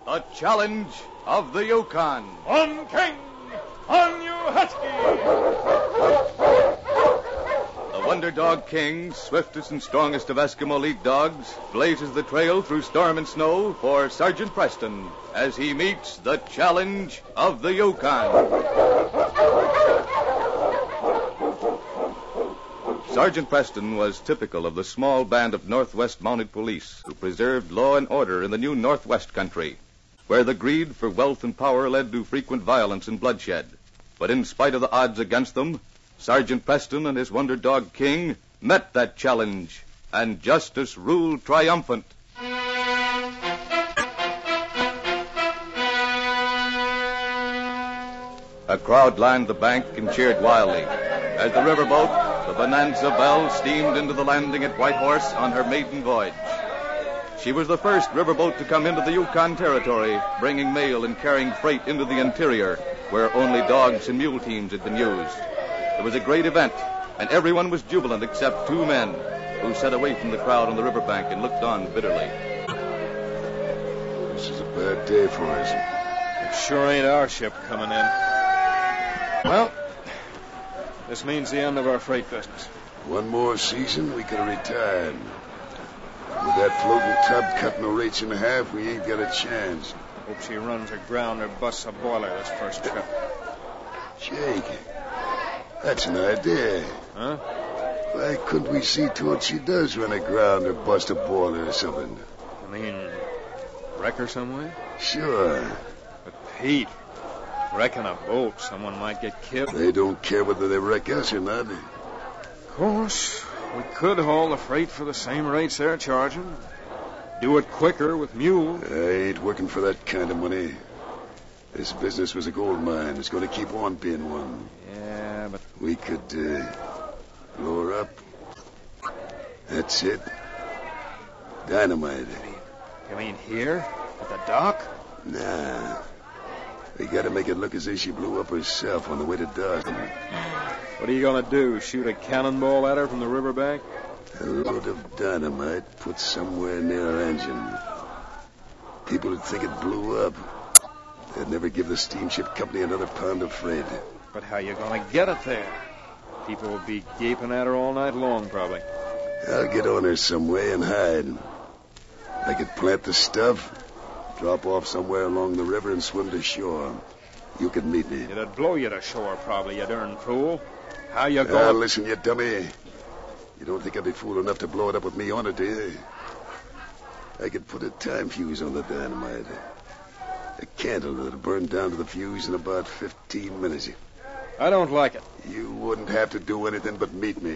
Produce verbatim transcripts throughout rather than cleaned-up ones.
The Challenge of the Yukon. On King, on you Husky! The Wonder Dog King, swiftest and strongest of Eskimo lead dogs, blazes the trail through storm and snow for Sergeant Preston as he meets the Challenge of the Yukon. Sergeant Preston was typical of the small band of Northwest Mounted Police who preserved law and order in the new Northwest country, where the greed for wealth and power led to frequent violence and bloodshed. But in spite of the odds against them, Sergeant Preston and his Wonder Dog King met that challenge, and justice ruled triumphant. A crowd lined the bank and cheered wildly as the riverboat, the Bonanza Belle, steamed into the landing at Whitehorse on her maiden voyage. She was the first riverboat to come into the Yukon Territory, bringing mail and carrying freight into the interior, where only dogs and mule teams had been used. It was a great event, and everyone was jubilant except two men, who sat away from the crowd on the riverbank and looked on bitterly. This is a bad day for us. It sure ain't our ship coming in. Well, this means the end of our freight business. One more season, we could have retired. With that floating tub cutting the rates in half, we ain't got a chance. Hope she runs aground or busts a boiler this first trip. Jake, that's an idea. Huh? Why couldn't we see to it she does run aground or bust a boiler or something? I mean, wreck her some way? Sure. But Pete, wrecking a boat, someone might get killed. They don't care whether they wreck us or not. Of course, we could haul the freight for the same rates they're charging. Do it quicker with mules. I ain't working for that kind of money. This business was a gold mine. It's going to keep on being one. Yeah, but... We could uh, blow her up. That's it. Dynamite. You mean here? At the dock? Nah. We got to make it look as if she blew up herself on the way to Dawson. What are you going to do, shoot a cannonball at her from the riverbank? A load of dynamite put somewhere near her engine. People would think it blew up. They'd never give the steamship company another pound of freight. But how you going to get it there? People will be gaping at her all night long, probably. I'll get on her some way and hide. I could plant the stuff, drop off somewhere along the river and swim to shore. You could meet me. It'd blow you to shore, probably, you darn fool. How you going? Ah, listen, you dummy. You don't think I'd be fool enough to blow it up with me on it, do you? I could put a time fuse on the dynamite. A candle that'll burn down to the fuse in about fifteen minutes. I don't like it. You wouldn't have to do anything but meet me.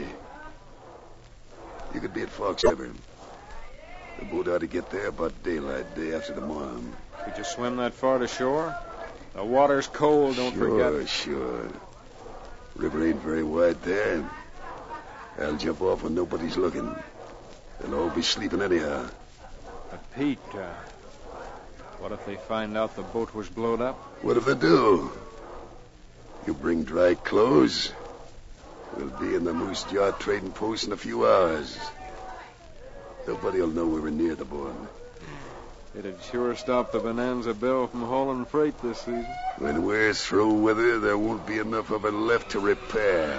You could be at Fox River. The boat ought to get there about daylight day after tomorrow. Could you swim that far to shore? The water's cold, don't sure, forget. Sure, sure. River ain't very wide there. I'll jump off when nobody's looking. They'll all be sleeping anyhow. But Pete, uh, what if they find out the boat was blowed up? What if they do? You bring dry clothes, we'll be in the Moose Jaw trading post in a few hours. Nobody'll know we were near the board. It'd sure stop the Bonanza Belle from hauling freight this season. When we're through with her, there won't be enough of it left to repair.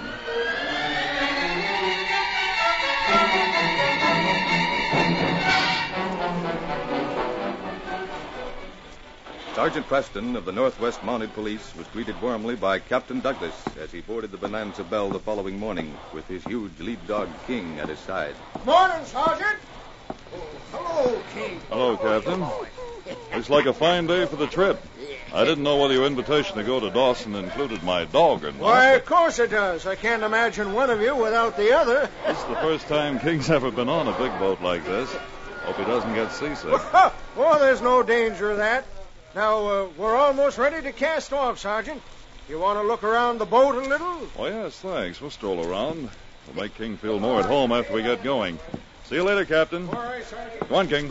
Sergeant Preston of the Northwest Mounted Police was greeted warmly by Captain Douglas as he boarded the Bonanza Belle the following morning with his huge lead dog King at his side. Morning, Sergeant. Oh, hello, King. Hello, Captain. Looks like a fine day for the trip. I didn't know whether your invitation to go to Dawson included my dog or not. Why, of course it does. I can't imagine one of you without the other. This is the first time King's ever been on a big boat like this. Hope he doesn't get seasick. Oh, there's no danger of that. Now, uh, we're almost ready to cast off, Sergeant. You want to look around the boat a little? Oh, yes, thanks. We'll stroll around. We'll make King feel more at home after we get going. See you later, Captain. All right, Sergeant. Go on, King.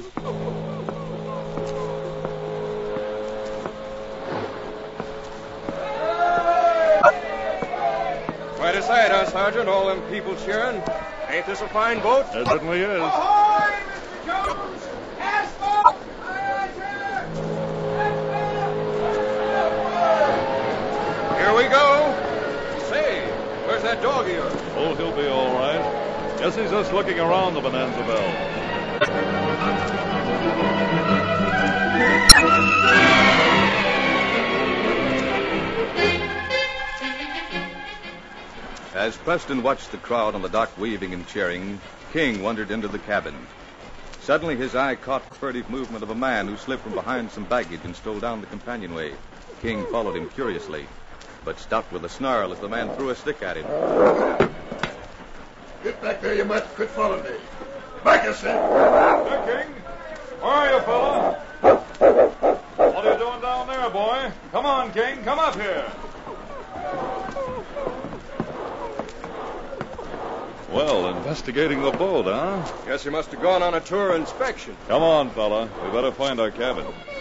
Quite a sight, huh, Sergeant? All them people cheering. Ain't this a fine boat? It certainly is. Ahoy, Mister Jones! Cast off! Guess he's just looking around the Bonanza Belle. As Preston watched the crowd on the dock waving and cheering, King wandered into the cabin. Suddenly his eye caught the furtive movement of a man who slipped from behind some baggage and stole down the companionway. King followed him curiously, but stopped with a snarl as the man threw a stick at him. Get back there, you mutt. Quit following me. Back, I said. Hey, King. Where are you, fella? What are you doing down there, boy? Come on, King. Come up here. Well, investigating the boat, huh? Guess you must have gone on a tour inspection. Come on, fella. We better find our cabin.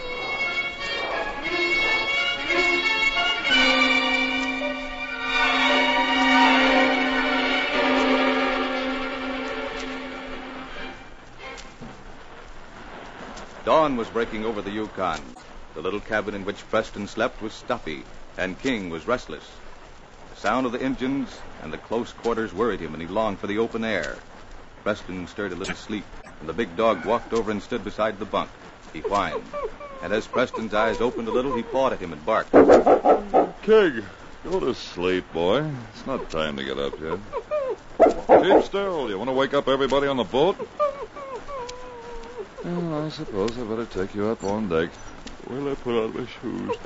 Dawn was breaking over the Yukon. The little cabin in which Preston slept was stuffy, and King was restless. The sound of the engines and the close quarters worried him, and he longed for the open air. Preston stirred a little sleep, and the big dog walked over and stood beside the bunk. He whined, and as Preston's eyes opened a little, he pawed at him and barked. King, go to sleep, boy. It's not time to get up yet. Keep still. You want to wake up everybody on the boat? Well, I suppose I better take you up on deck. Where'll I put on my shoes?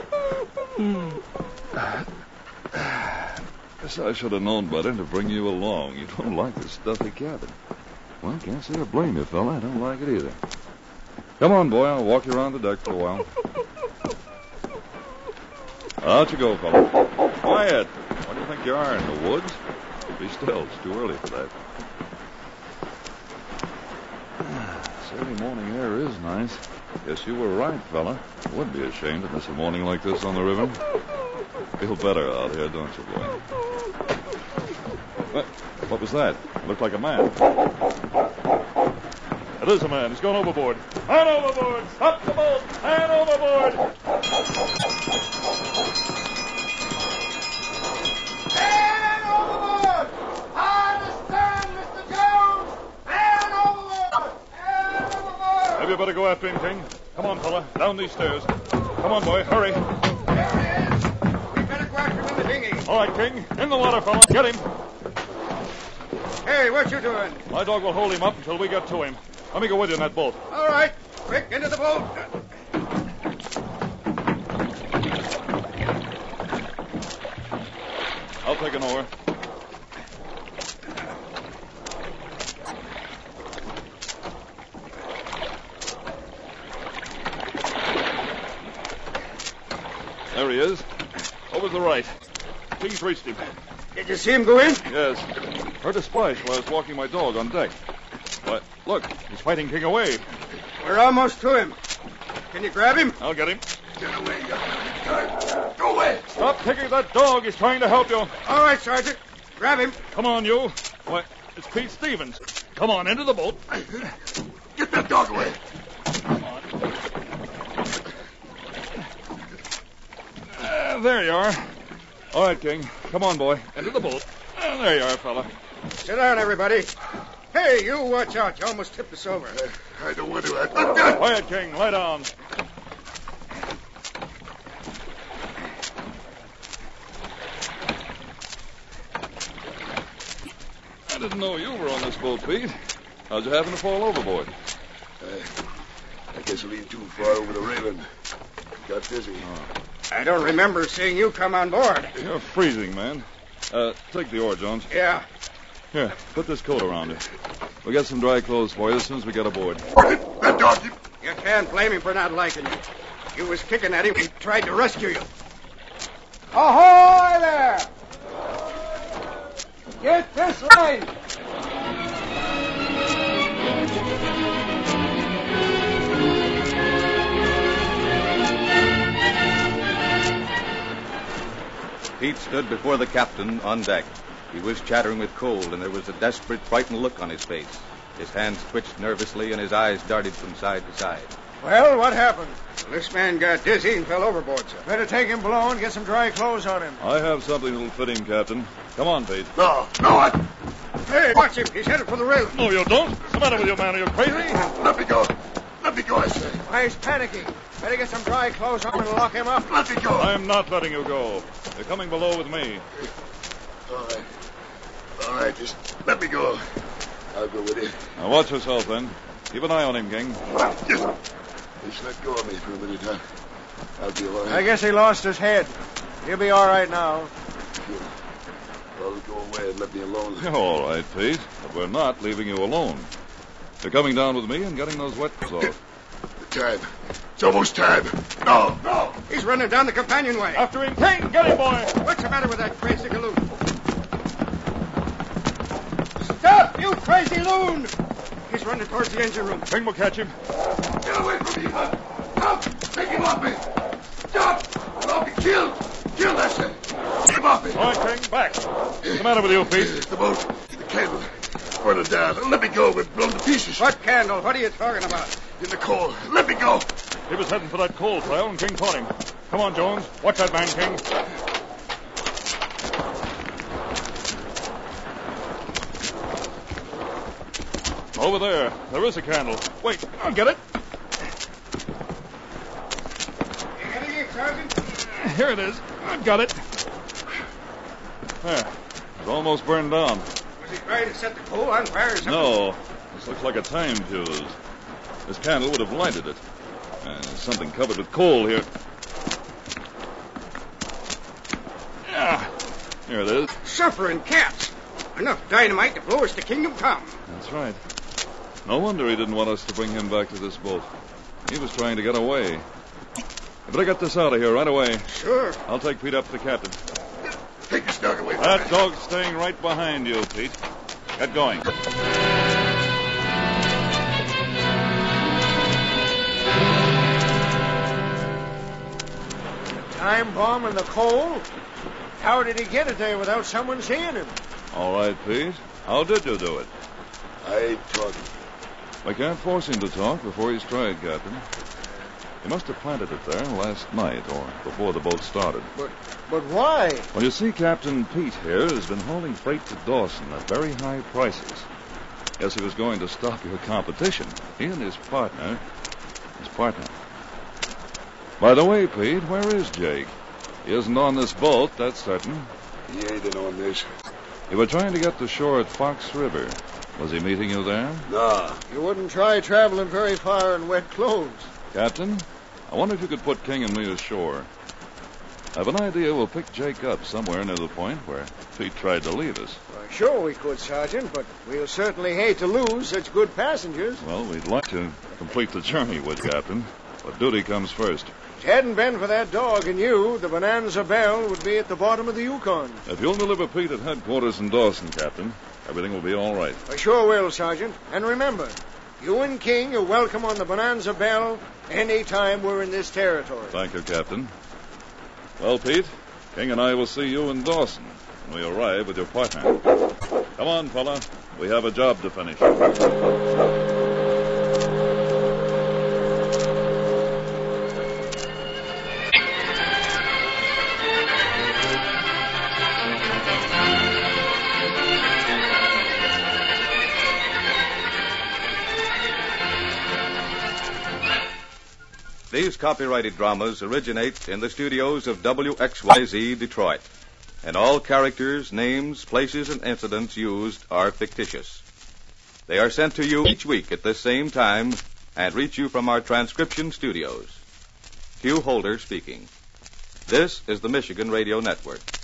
Guess I should have known better to bring you along. You don't like the stuffy cabin. Well, can't say I blame you, fella. I don't like it either. Come on, boy. I'll walk you around the deck for a while. Out you go, fella. Quiet. What do you think you are, in the woods? Be still. It's too early for that. Early morning air is nice. Guess you were right, fella. I would be ashamed to miss a morning like this on the river. Feel better out here, don't you, boy? What, what was that? Looked like a man. It is a man. He's gone overboard. Man overboard! Stop the boat! Man overboard! Man overboard! Understand, Mister Jones! Man overboard! Maybe you better go after him, King. Come on, fella. Down these stairs. Come on, boy. Hurry. There he is. We better go after him in the dinghy. All right, King. In the water, fella. Get him. Hey, what you doing? My dog will hold him up until we get to him. Let me go with you in that boat. All right. Quick, into the boat. I'll take an oar. There he is. Over to the right. King's reached him. Did you see him go in? Yes. Heard a splash while I was walking my dog on deck. But look, he's fighting King away. We're almost to him. Can you grab him? I'll get him. Get away, you. Go away. Stop kicking that dog. He's trying to help you. All right, Sergeant. Grab him. Come on, you. Why, it's Pete Stevens. Come on, into the boat. Get that dog away. Come on. Uh, there you are. All right, King. Come on, boy. Into the boat. Uh, there you are, fella. Sit down, everybody. Hey, you watch out. You almost tipped us over. Uh, I don't want to. Uh, Quiet, King. Lie down. I didn't know you were on this boat, Pete. How'd you happen to fall overboard? Uh, I guess I leaned too far over the railing. Got dizzy. Oh. I don't remember seeing you come on board. You're freezing, man. Uh, take the oar, Jones. Yeah. Here, put this coat around you. We'll get some dry clothes for you as soon as we get aboard. That dog, you... You can't blame him for not liking you. You was kicking at him. He tried to rescue you. Ahoy there! Get this right! Pete stood before the captain on deck. He was chattering with cold, and there was a desperate, frightened look on his face. His hands twitched nervously, and his eyes darted from side to side. Well, what happened? This man got dizzy and fell overboard, sir. Better take him below and get some dry clothes on him. I have something that'll fit him, Captain. Come on, Pete. No, no, I... Hey, watch him. He's headed for the rail. No, you don't. What's the matter with you, man? Are you crazy? Let me go. Let me go, I say. Why, he's panicking. Better get some dry clothes on and lock him up. Let me go. I'm not letting you go. You're coming below with me. All right. All right, just let me go. I'll go with you. Now watch yourself, then. Keep an eye on him, King. Just, just let go of me for a minute, huh? I'll be all right. I guess he lost his head. He'll be all right now. Well, go away and let me alone. You're all right, Pete. But we're not leaving you alone. You're coming down with me and getting those wet clothes off. The time. It's almost time. No, no. He's running down the companionway. After him, King! Get him, boy! What's the matter with that crazy galoon? Stop, you crazy loon! He's running towards the engine room. King will catch him. Get away from me, man. Stop. Take him off me. Stop. Or I'll be killed. Kill that thing. Get him off me. All right, King, back. What's the matter with you, Pete? The boat. The candle. Burn it down. Let me go. We're blown to pieces. What candle? What are you talking about? In the coal. Let me go. He was heading for that coal trail, and King caught him. Come on, Jones. Watch that man, King. Over there. There is a candle. Wait, I'll get it. You getting it, Sergeant? Here it is. I've got it. There. It's almost burned down. Was he trying to set the coal on fire or something? No. This looks like a time fuse. This candle would have lighted it. And there's something covered with coal here. Yeah. Here it is. Suffering cats. Enough dynamite to blow us to Kingdom Come. That's right. No wonder he didn't want us to bring him back to this boat. He was trying to get away. I better get this out of here right away. Sure. I'll take Pete up to the captain. Take this dog away from That me. dog's staying right behind you, Pete. Get going. Time bomb and the coal? How did he get it there without someone seeing him? All right, Pete. How did you do it? I ain't talking. I can't force him to talk before he's tried, Captain. He must have planted it there last night or before the boat started. But but why? Well, you see, Captain Pete here has been hauling freight to Dawson at very high prices. Guess he was going to stop your competition. He and his partner. His partner. By the way, Pete, where is Jake? He isn't on this boat, that's certain. He ain't in on this. You were trying to get to shore at Fox River. Was he meeting you there? Nah. You wouldn't try traveling very far in wet clothes. Captain, I wonder if you could put King and me ashore. I have an idea we'll pick Jake up somewhere near the point where Pete tried to leave us. Well, sure we could, Sergeant, but we'll certainly hate to lose such good passengers. Well, we'd like to complete the journey with Captain, but duty comes first. If it hadn't been for that dog and you, the Bonanza Belle would be at the bottom of the Yukon. If you'll deliver Pete at headquarters in Dawson, Captain, everything will be all right. I sure will, Sergeant. And remember, you and King are welcome on the Bonanza Belle any time we're in this territory. Thank you, Captain. Well, Pete, King and I will see you in Dawson when we arrive with your partner. Come on, fella. We have a job to finish. These copyrighted dramas originate in the studios of W X Y Z Detroit, and all characters, names, places, and incidents used are fictitious. They are sent to you each week at this same time and reach you from our transcription studios. Hugh Holder speaking. This is the Michigan Radio Network.